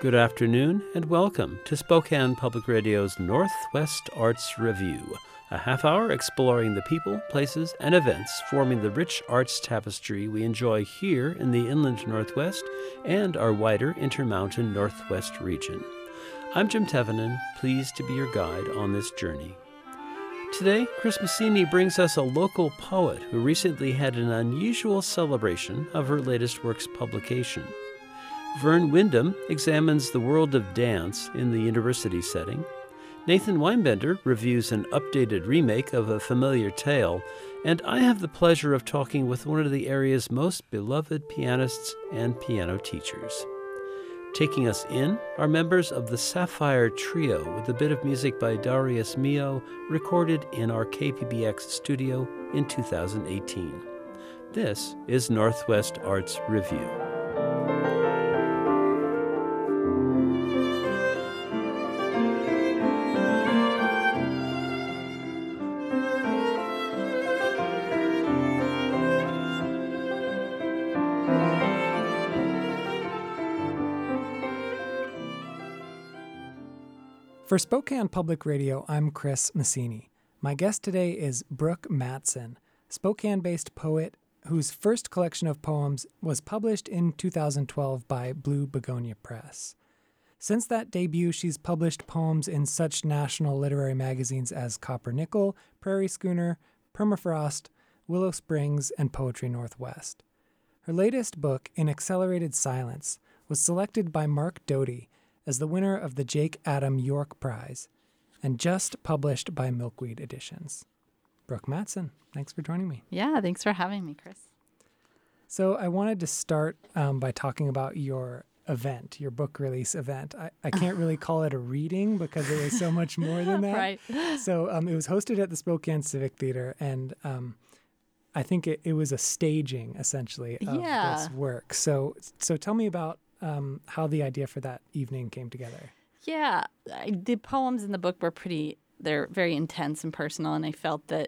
Good afternoon and welcome to Spokane Public Radio's Northwest Arts Review, a half hour exploring the people, places, and events forming the rich arts tapestry we enjoy here in the inland Northwest and our wider Intermountain Northwest region. I'm Jim Tevenin, pleased to be your guide on this journey. Today, Chris Massini brings us a local poet who recently had an unusual celebration of her latest work's publication. Vern Wyndham examines the world of dance in the university setting. Nathan Weinbender reviews an updated remake of a familiar tale, and I have the pleasure of talking with one of the area's most beloved pianists and piano teachers. Taking us in are members of the Sapphire Trio with a bit of music by Darius Milhaud recorded in our KPBX studio in 2018. This is Northwest Arts Review. For Spokane Public Radio, I'm Chris Massini. My guest today is Brooke Matson, Spokane-based poet whose first collection of poems was published in 2012 by Blue Begonia Press. Since that debut, she's published poems in such national literary magazines as Copper Nickel, Prairie Schooner, Permafrost, Willow Springs, and Poetry Northwest. Her latest book, In Accelerated Silence, was selected by Mark Doty as the winner of the Jake Adam York Prize, and just published by Milkweed Editions. Brooke Matson, thanks for joining me. Yeah, thanks for having me, Chris. So I wanted to start by talking about your event, your book release event. I can't really call it a reading because it was so much more than that. Right. So it was hosted at the Spokane Civic Theater, and I think it was a staging, essentially, of this work. So tell me about how the idea for that evening came together. Yeah, the poems in the book were they're very intense and personal, and I felt that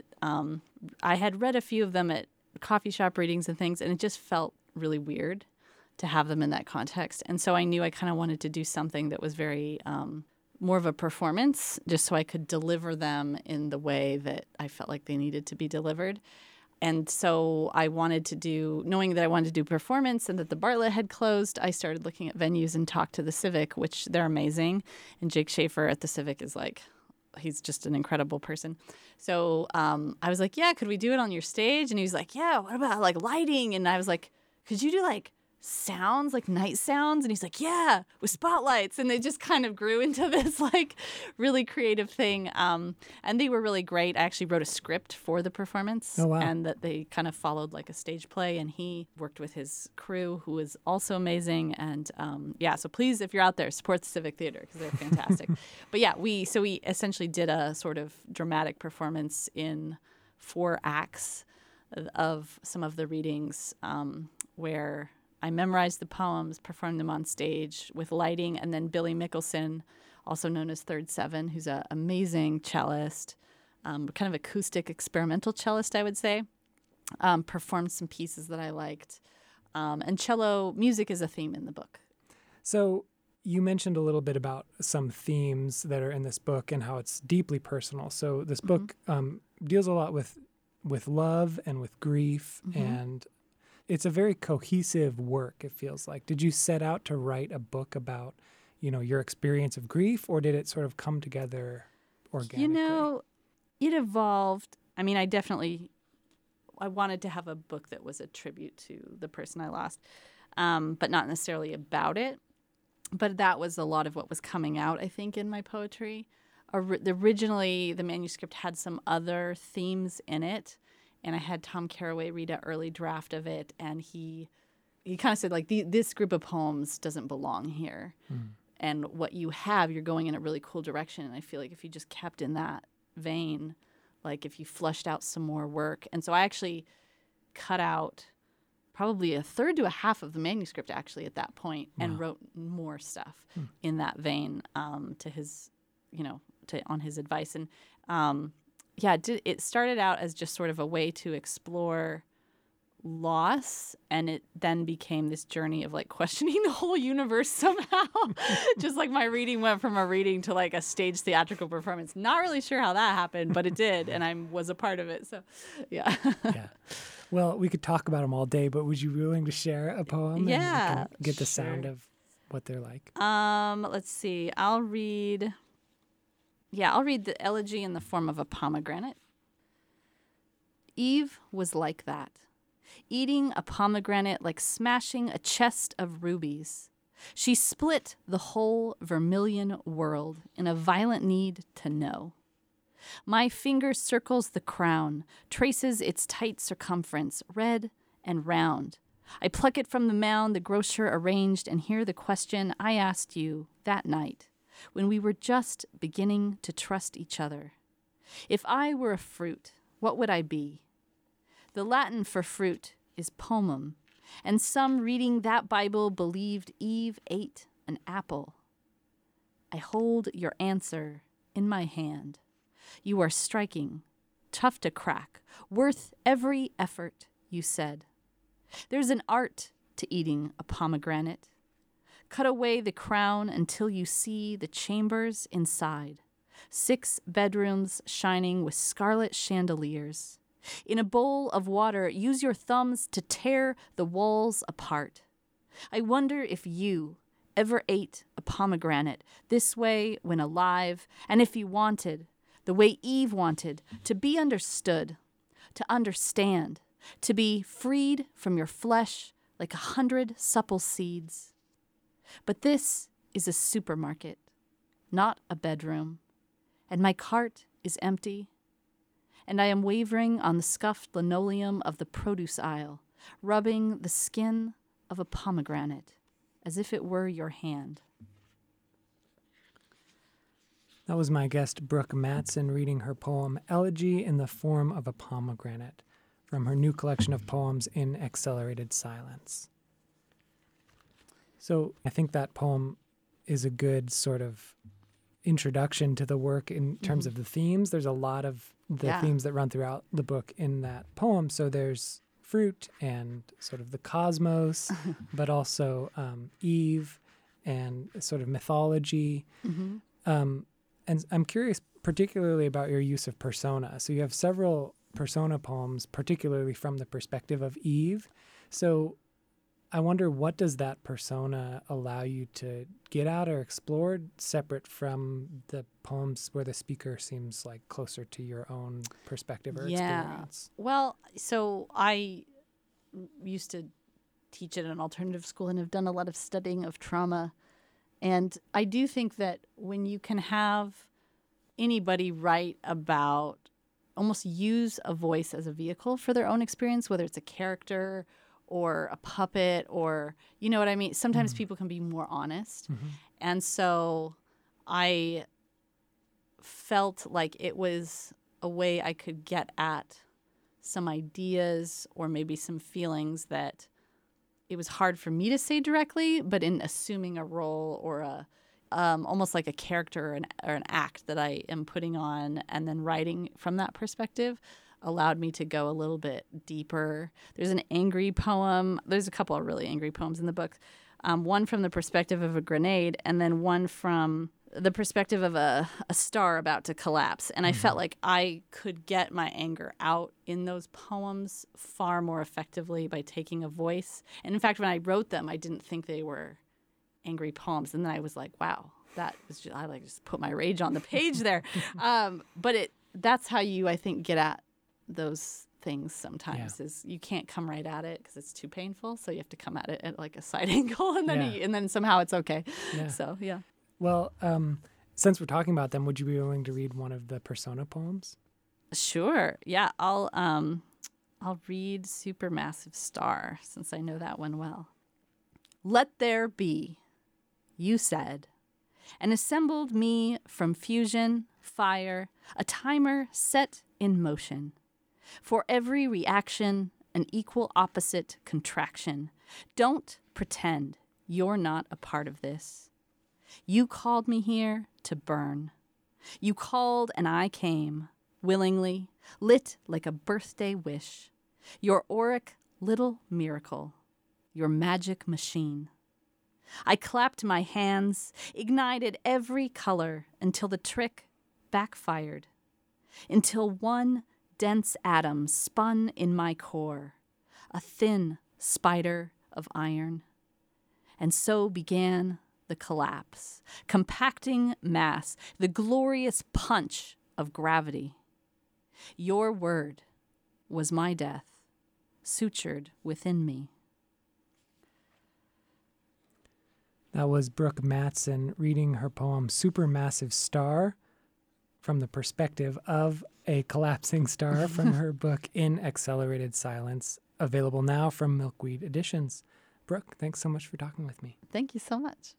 I had read a few of them at coffee shop readings and things, and it just felt really weird to have them in that context. And so I knew I kind of wanted to do something that was very more of a performance, just so I could deliver them in the way that I felt like they needed to be delivered. And so knowing that I wanted to do performance and that the Bartlett had closed, I started looking at venues and talked to the Civic, which they're amazing. And Jake Schaefer at the Civic is he's just an incredible person. So I was like, yeah, could we do it on your stage? And he was like, yeah, what about lighting? And I was like, could you do sounds, night sounds? And he's like, yeah, with spotlights. And they just kind of grew into this really creative thing. And they were really great. I actually wrote a script for the performance. Oh, wow. And that they kind of followed a stage play. And he worked with his crew, who was also amazing. And so please, if you're out there, support the Civic Theater because they're fantastic. But yeah, we essentially did a sort of dramatic performance in 4 acts of some of the readings where I memorized the poems, performed them on stage with lighting, and then Billy Mickelson, also known as Third Seven, who's an amazing cellist, kind of acoustic experimental cellist, I would say, performed some pieces that I liked. And cello music is a theme in the book. So you mentioned a little bit about some themes that are in this book and how it's deeply personal. So this book deals a lot with love and with grief, and it's a very cohesive work, it feels like. Did you set out to write a book about, your experience of grief, or did it sort of come together organically? It evolved. I mean, I wanted to have a book that was a tribute to the person I lost, but not necessarily about it. But that was a lot of what was coming out, I think, in my poetry. Originally, the manuscript had some other themes in it. And I had Tom Carraway read an early draft of it, and he kind of said, this group of poems doesn't belong here. And what you have, you're going in a really cool direction. And I feel like if you just kept in that vein, if you flushed out some more work. And so I actually cut out probably a third to a half of the manuscript, actually, at that point, and wrote more stuff in that vein to his, on his advice. And it started out as just sort of a way to explore loss, and it then became this journey of like questioning the whole universe somehow. Just like my reading went from a reading to like a stage theatrical performance. Not really sure how that happened, but it did, and I was a part of it. So, yeah. Yeah. Well, we could talk about them all day, but would you be willing to share a poem? Yeah, and we can get the sure. sound of what they're like. Let's see. I'll read the elegy in the form of a pomegranate. Eve was like that, eating a pomegranate like smashing a chest of rubies. She split the whole vermilion world in a violent need to know. My finger circles the crown, traces its tight circumference, red and round. I pluck it from the mound the grocer arranged and hear the question I asked you that night, when we were just beginning to trust each other. If I were a fruit, what would I be? The Latin for fruit is pomum, and some reading that Bible believed Eve ate an apple. I hold your answer in my hand. You are striking, tough to crack, worth every effort, you said. There's an art to eating a pomegranate. Cut away the crown until you see the chambers inside. 6 bedrooms shining with scarlet chandeliers. In a bowl of water, use your thumbs to tear the walls apart. I wonder if you ever ate a pomegranate this way when alive, and if you wanted, the way Eve wanted, to be understood, to understand, to be freed from your flesh like 100 supple seeds. But this is a supermarket, not a bedroom, and my cart is empty, and I am wavering on the scuffed linoleum of the produce aisle, rubbing the skin of a pomegranate as if it were your hand. That was my guest, Brooke Mattson, reading her poem, Elegy in the Form of a Pomegranate, from her new collection of poems in Accelerated Silence. So I think that poem is a good sort of introduction to the work in terms of the themes. There's a lot of the themes that run throughout the book in that poem. So there's fruit and sort of the cosmos, but also Eve and sort of mythology. And I'm curious particularly about your use of persona. So you have several persona poems, particularly from the perspective of Eve. So I wonder, what does that persona allow you to get at or explore separate from the poems where the speaker seems like closer to your own perspective or experience? Well, so I used to teach at an alternative school and have done a lot of studying of trauma. And I do think that when you can have anybody write about, almost use a voice as a vehicle for their own experience, whether it's a character or a puppet or, you know what I mean? Sometimes people can be more honest. And so I felt like it was a way I could get at some ideas or maybe some feelings that it was hard for me to say directly, but in assuming a role or a almost like a character or an act that I am putting on and then writing from that perspective allowed me to go a little bit deeper. There's an angry poem. There's a couple of really angry poems in the book. One from the perspective of a grenade and then one from the perspective of a star about to collapse. And I felt like I could get my anger out in those poems far more effectively by taking a voice. And in fact, when I wrote them, I didn't think they were angry poems. And then I was like, wow, that was just, I like just put my rage on the page there. But that's how you, I think, get at those things sometimes is you can't come right at it because it's too painful. So you have to come at it at like a side angle and then and then somehow it's okay. So, yeah. Well, since we're talking about them, would you be willing to read one of the persona poems? Sure. Yeah, I'll read Supermassive Star since I know that one well. Let there be, you said, and assembled me from fusion, fire, a timer set in motion. For every reaction, an equal opposite contraction. Don't pretend you're not a part of this. You called me here to burn. You called and I came, willingly, lit like a birthday wish. Your auric little miracle, your magic machine. I clapped my hands, ignited every color until the trick backfired, until one dense atom spun in my core, a thin spider of iron. And so began the collapse, compacting mass, the glorious punch of gravity. Your word was my death, sutured within me. That was Brooke Mattson reading her poem Supermassive Star from the perspective of a collapsing star from her book In Accelerated Silence, available now from Milkweed Editions. Brooke, thanks so much for talking with me. Thank you so much.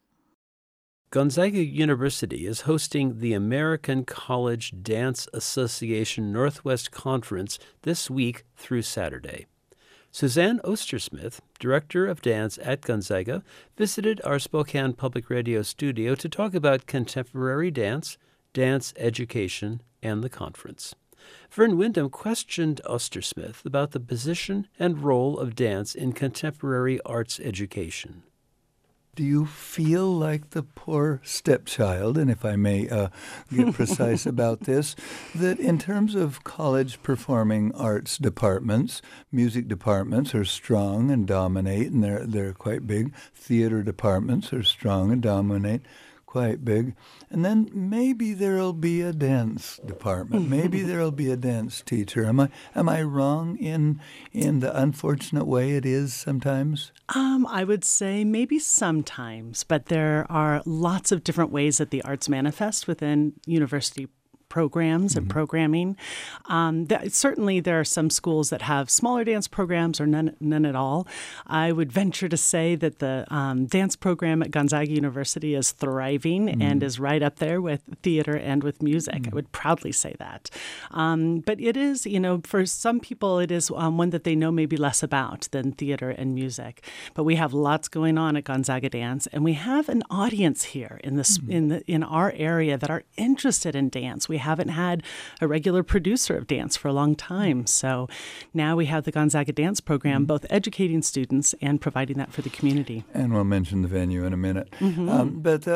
Gonzaga University is hosting the American College Dance Association Northwest Conference this week through Saturday. Suzanne Ostersmith, Director of Dance at Gonzaga, visited our Spokane Public Radio studio to talk about contemporary dance, dance education, and the conference. Vern Windham questioned Ostersmith about the position and role of dance in contemporary arts education. Do you feel like the poor stepchild, and if I may get precise about this, that in terms of college performing arts departments, music departments are strong and dominate, and they're quite big. Theater departments are strong and dominate, quite big. And then maybe there'll be a dance department. Maybe there'll be a dance teacher. Am I wrong in the unfortunate way it is sometimes? I would say maybe sometimes, but there are lots of different ways that the arts manifest within university programs and programming. Certainly there are some schools that have smaller dance programs or none at all. I would venture to say that the dance program at Gonzaga University is thriving and is right up there with theater and with music. I would proudly say that. But it is, for some people, it is one that they know maybe less about than theater and music. But we have lots going on at Gonzaga Dance, and we have an audience here in our area that are interested in dance. We haven't had a regular producer of dance for a long time. So now we have the Gonzaga Dance Program, both educating students and providing that for the community. And we'll mention the venue in a minute. But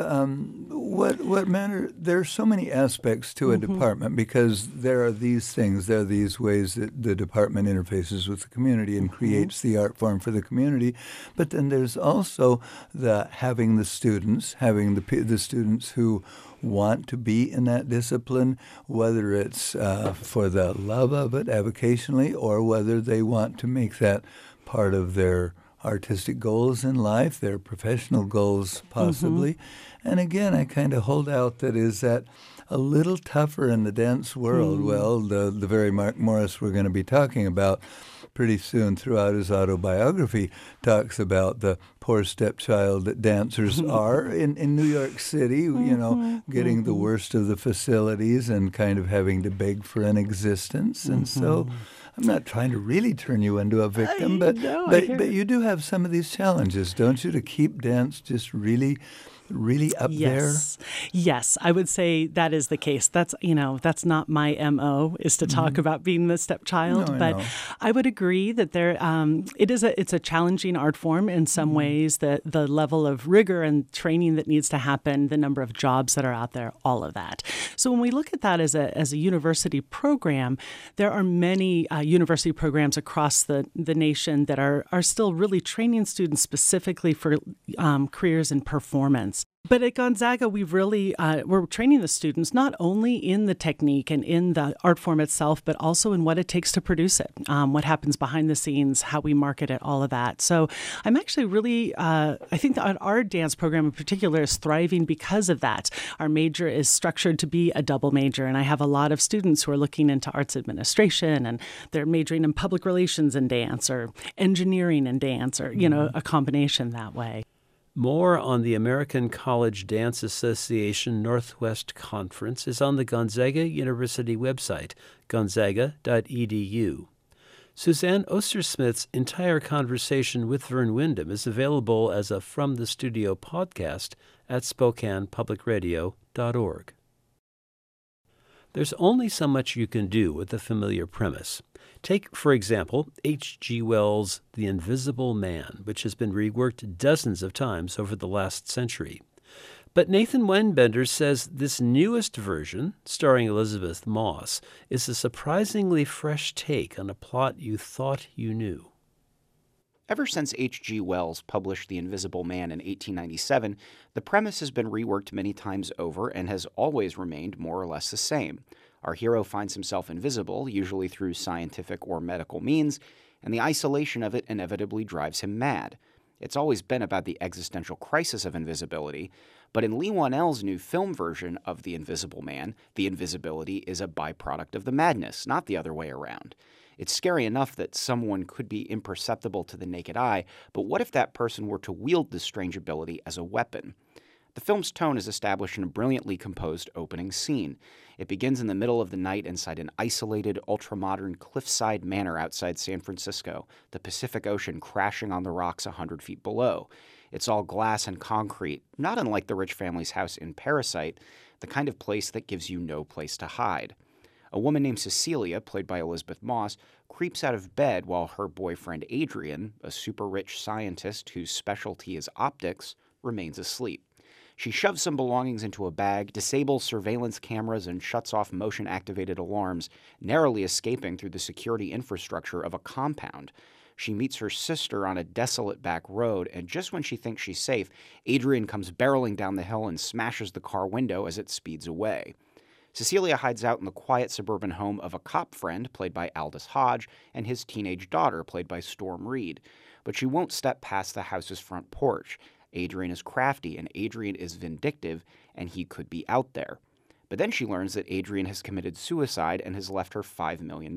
what matter? There are so many aspects to a department because there are these things, there are these ways that the department interfaces with the community and creates the art form for the community. But then there's also having the students who want to be in that discipline, whether it's for the love of it avocationally or whether they want to make that part of their artistic goals in life, their professional goals possibly. And again, I kind of hold out that is that a little tougher in the dance world. Well, the very Mark Morris we're going to be talking about pretty soon throughout his autobiography talks about the poor stepchild that dancers are in New York City, getting the worst of the facilities and kind of having to beg for an existence. And so I'm not trying to really turn you into a victim, but you do have some of these challenges, don't you, to keep dance just really up there? Yes, I would say that is the case. That's not my MO, is to talk about being the stepchild. But I would agree that it's a challenging art form in some ways, that the level of rigor and training that needs to happen, the number of jobs that are out there, all of that. So when we look at that as a university program, there are many university programs across the nation that are still really training students specifically for careers in performance. But at Gonzaga, we're training the students not only in the technique and in the art form itself, but also in what it takes to produce it, what happens behind the scenes, how we market it, all of that. So I'm actually really, I think that our dance program in particular is thriving because of that. Our major is structured to be a double major, and I have a lot of students who are looking into arts administration, and they're majoring in public relations and dance, or engineering and dance, or, a combination that way. More on the American College Dance Association Northwest Conference is on the Gonzaga University website, gonzaga.edu. Suzanne Ostersmith's entire conversation with Vern Windham is available as a From the Studio podcast at SpokanePublicRadio.org. There's only so much you can do with a familiar premise. Take, for example, H.G. Wells' The Invisible Man, which has been reworked dozens of times over the last century. But Nathan Weinbender says this newest version, starring Elizabeth Moss, is a surprisingly fresh take on a plot you thought you knew. Ever since H.G. Wells published The Invisible Man in 1897, the premise has been reworked many times over and has always remained more or less the same. Our hero finds himself invisible, usually through scientific or medical means, and the isolation of it inevitably drives him mad. It's always been about the existential crisis of invisibility, but in Leigh Whannell's new film version of The Invisible Man, the invisibility is a byproduct of the madness, not the other way around. It's scary enough that someone could be imperceptible to the naked eye, but what if that person were to wield this strange ability as a weapon? The film's tone is established in a brilliantly composed opening scene. It begins in the middle of the night inside an isolated, ultra-modern cliffside manor outside San Francisco, the Pacific Ocean crashing on the rocks 100 feet below. It's all glass and concrete, not unlike the rich family's house in Parasite, the kind of place that gives you no place to hide. A woman named Cecilia, played by Elizabeth Moss, creeps out of bed while her boyfriend Adrian, a super-rich scientist whose specialty is optics, remains asleep. She shoves some belongings into a bag, disables surveillance cameras, and shuts off motion-activated alarms, narrowly escaping through the security infrastructure of a compound. She meets her sister on a desolate back road, and just when she thinks she's safe, Adrian comes barreling down the hill and smashes the car window as it speeds away. Cecilia hides out in the quiet suburban home of a cop friend, played by Aldous Hodge, and his teenage daughter, played by Storm Reed. But she won't step past the house's front porch. Adrian is crafty, and Adrian is vindictive, and he could be out there. But then she learns that Adrian has committed suicide and has left her $5 million.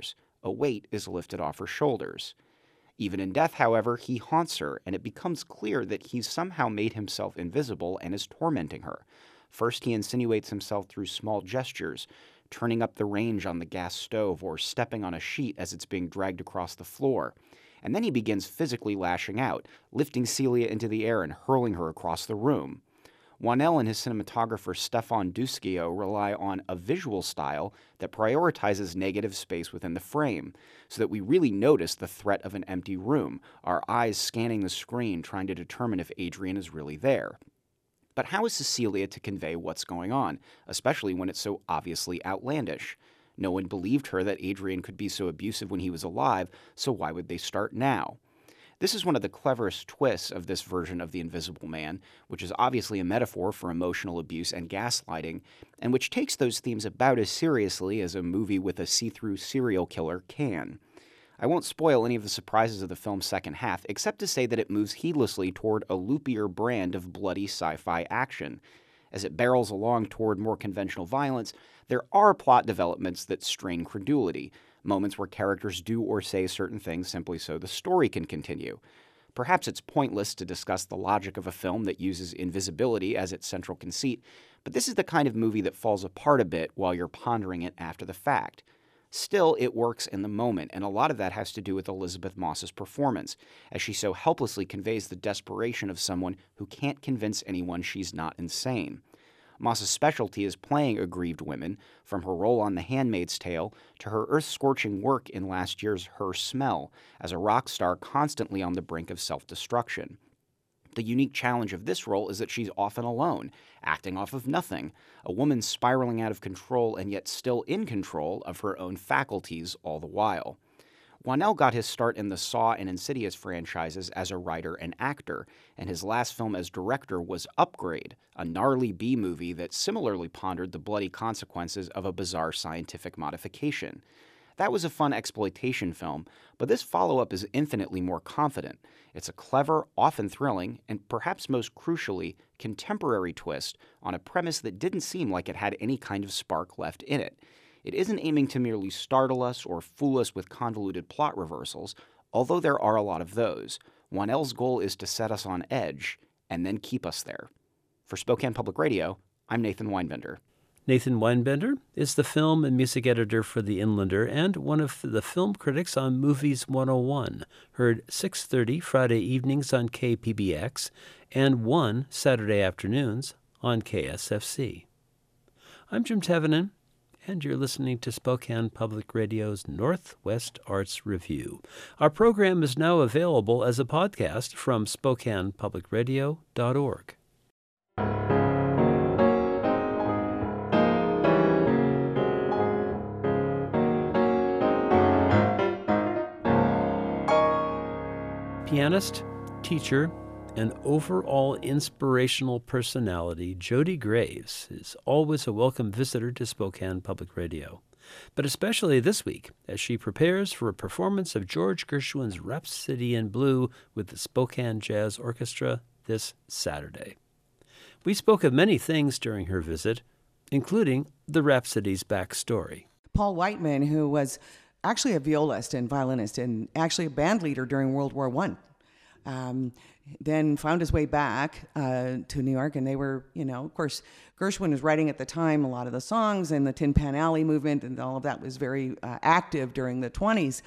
A weight is lifted off her shoulders. Even in death, however, he haunts her, and it becomes clear that he's somehow made himself invisible and is tormenting her. First, he insinuates himself through small gestures, turning up the range on the gas stove or stepping on a sheet as it's being dragged across the floor. And then he begins physically lashing out, lifting Celia into the air and hurling her across the room. Whannell and his cinematographer Stefan Duschio rely on a visual style that prioritizes negative space within the frame, so that we really notice the threat of an empty room, our eyes scanning the screen trying to determine if Adrian is really there. But how is Cecilia to convey what's going on, especially when it's so obviously outlandish? No one believed her that Adrian could be so abusive when he was alive, so why would they start now? This is one of the cleverest twists of this version of The Invisible Man, which is obviously a metaphor for emotional abuse and gaslighting, and which takes those themes about as seriously as a movie with a see-through serial killer can. I won't spoil any of the surprises of the film's second half, except to say that it moves heedlessly toward a loopier brand of bloody sci-fi action. As it barrels along toward more conventional violence, there are plot developments that strain credulity, moments where characters do or say certain things simply so the story can continue. Perhaps it's pointless to discuss the logic of a film that uses invisibility as its central conceit, but this is the kind of movie that falls apart a bit while you're pondering it after the fact. Still, it works in the moment, and a lot of that has to do with Elizabeth Moss's performance, as she so helplessly conveys the desperation of someone who can't convince anyone she's not insane. Moss's specialty is playing aggrieved women, from her role on The Handmaid's Tale to her earth-scorching work in last year's Her Smell, as a rock star constantly on the brink of self-destruction. The unique challenge of this role is that she's often alone, acting off of nothing, a woman spiraling out of control and yet still in control of her own faculties all the while. Whannell got his start in the Saw and Insidious franchises as a writer and actor, and his last film as director was Upgrade, a gnarly B-movie that similarly pondered the bloody consequences of a bizarre scientific modification. That was a fun exploitation film, but this follow-up is infinitely more confident. It's a clever, often thrilling, and perhaps most crucially, contemporary twist on a premise that didn't seem like it had any kind of spark left in it. It isn't aiming to merely startle us or fool us with convoluted plot reversals, although there are a lot of those. Whannell's goal is to set us on edge and then keep us there. For Spokane Public Radio, I'm Nathan Weinbender. Nathan Weinbender is the film and music editor for The Inlander and one of the film critics on Movies 101, heard 6:30 Friday evenings on KPBX and 1 Saturday afternoons on KSFC. I'm Jim Tevenin, and you're listening to Spokane Public Radio's Northwest Arts Review. Our program is now available as a podcast from SpokanePublicRadio.org. Pianist, teacher, and overall inspirational personality, Jody Graves is always a welcome visitor to Spokane Public Radio, but especially this week as she prepares for a performance of George Gershwin's Rhapsody in Blue with the Spokane Jazz Orchestra this Saturday. We spoke of many things during her visit, including the Rhapsody's backstory. Paul Whiteman, who was actually a violist and violinist and actually a band leader during World War I. Then found his way back to New York, and they were, of course, Gershwin was writing at the time a lot of the songs, and the Tin Pan Alley movement and all of that was very active during the 20s.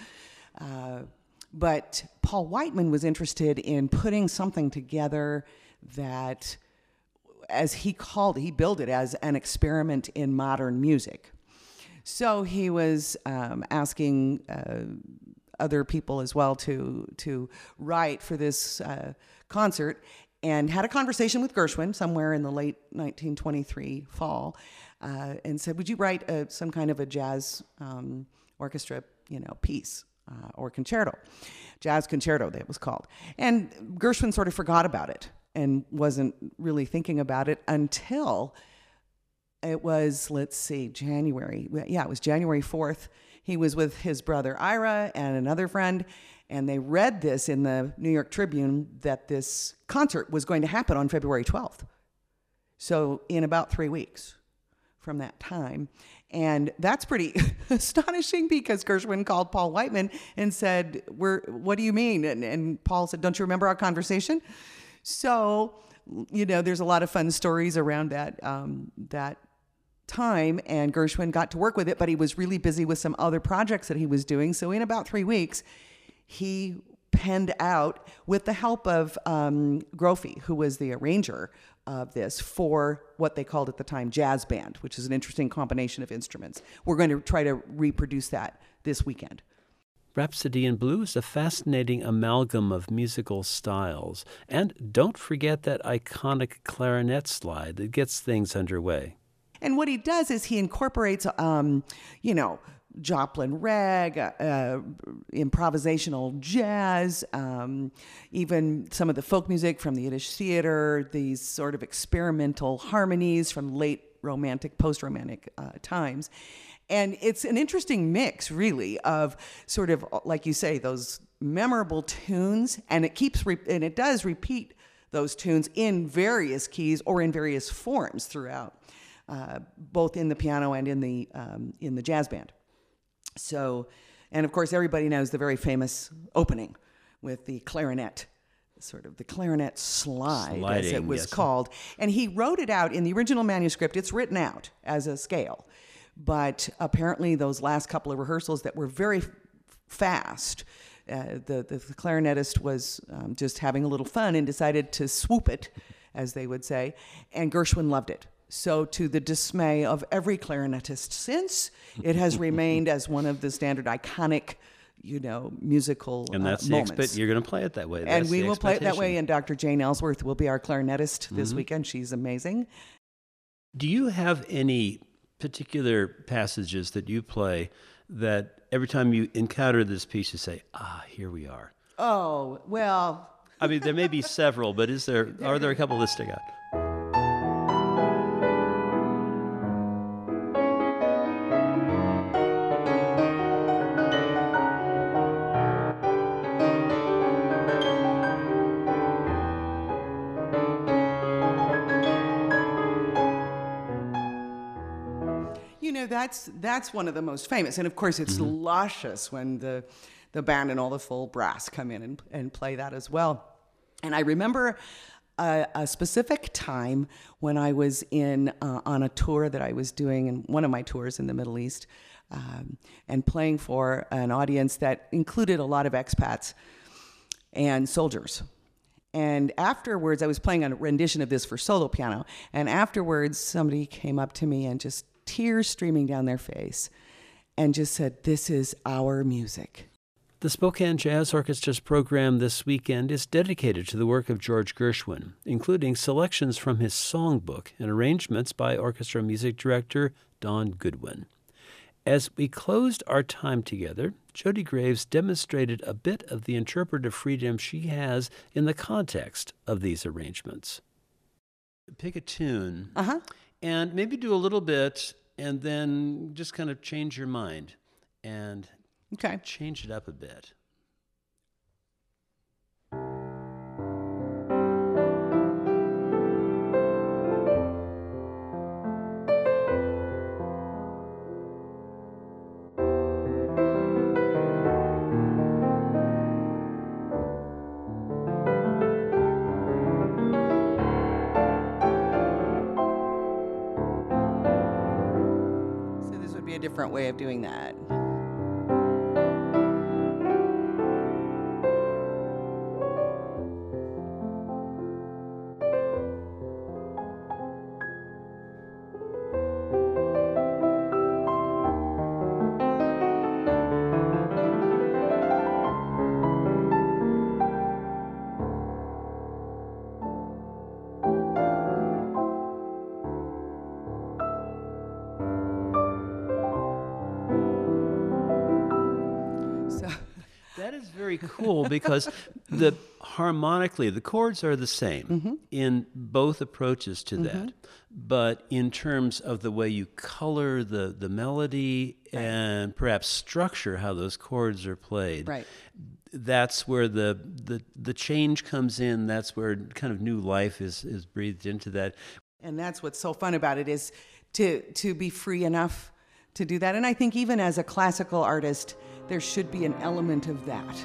But Paul Whiteman was interested in putting something together that, as he billed it as an experiment in modern music. So he was asking other people as well to write for this concert, and had a conversation with Gershwin somewhere in the late 1923 fall, and said, "Would you write some kind of a jazz orchestra, piece or concerto, jazz concerto?" That was called. And Gershwin sort of forgot about it and wasn't really thinking about it until it was, January. Yeah, it was January 4th. He was with his brother Ira and another friend, and they read this in the New York Tribune that this concert was going to happen on February 12th. So in about 3 weeks from that time. And that's pretty astonishing, because Gershwin called Paul Whiteman and said, "What do you mean?" And Paul said, "Don't you remember our conversation?" So, there's a lot of fun stories around that time, and Gershwin got to work with it, but he was really busy with some other projects that he was doing. So in about 3 weeks, he penned out, with the help of Grofey, who was the arranger of this, for what they called at the time jazz band, which is an interesting combination of instruments. We're going to try to reproduce that this weekend. Rhapsody in Blue is a fascinating amalgam of musical styles. And don't forget that iconic clarinet slide that gets things underway. And what he does is he incorporates, Joplin rag, improvisational jazz, even some of the folk music from the Yiddish theater, these sort of experimental harmonies from late romantic, post-romantic times. And it's an interesting mix, really, of sort of, like you say, those memorable tunes, and it does repeat those tunes in various keys or in various forms throughout. Both in the piano and in the jazz band. So, and of course, everybody knows the very famous opening with the clarinet, sort of the clarinet slide, as it was called. And he wrote it out in the original manuscript. It's written out as a scale, but apparently those last couple of rehearsals that were very fast, the clarinetist was just having a little fun and decided to swoop it, as they would say, and Gershwin loved it. So, to the dismay of every clarinetist since, it has remained as one of the standard iconic, musical and that's moments. You're going to play it that way. And we will play it that way. And Dr. Jane Ellsworth will be our clarinetist this weekend. She's amazing. Do you have any particular passages that you play that every time you encounter this piece, you say, here we are? Oh, well. I mean, there may be several, but are there a couple that stick out? That's one of the most famous, and of course it's luscious when the band and all the full brass come in and play that as well. And I remember a specific time when I was on a tour that I was doing, in one of my tours in the Middle East, and playing for an audience that included a lot of expats and soldiers. And afterwards, I was playing a rendition of this for solo piano, and afterwards somebody came up to me and just tears streaming down their face, and just said, "This is our music." The Spokane Jazz Orchestra's program this weekend is dedicated to the work of George Gershwin, including selections from his songbook and arrangements by orchestra music director Don Goodwin. As we closed our time together, Jody Graves demonstrated a bit of the interpretive freedom she has in the context of these arrangements. Pick a tune and maybe do a little bit and then just kind of change your mind and change it up a bit. So this would be a different way of doing that. Very cool because harmonically the chords are the same in both approaches to that, but in terms of the way you color the melody and perhaps structure how those chords are played, that's where the change comes in. That's where kind of new life is breathed into that. And that's what's so fun about it, is to be free enough to do that. And I think even as a classical artist, there should be an element of that.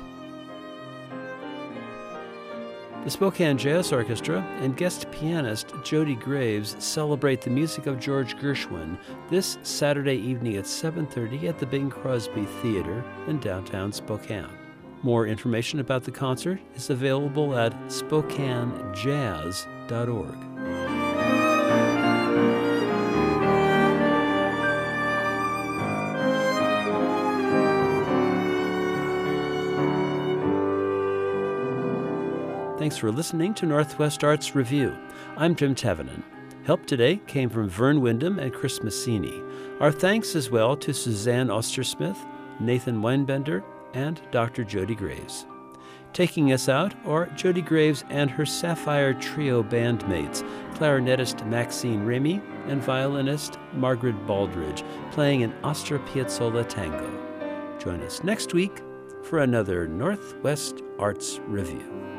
The Spokane Jazz Orchestra and guest pianist Jody Graves celebrate the music of George Gershwin this Saturday evening at 7:30 at the Bing Crosby Theater in downtown Spokane. More information about the concert is available at SpokaneJazz.org. Thanks for listening to Northwest Arts Review. I'm Jim Tevenin. Help today came from Vern Wyndham and Chris Massini. Our thanks as well to Suzanne Ostersmith, Nathan Weinbender, and Dr. Jody Graves. Taking us out are Jody Graves and her Sapphire Trio bandmates, clarinetist Maxine Remy and violinist Margaret Baldridge, playing an Astor Piazzolla tango. Join us next week for another Northwest Arts Review.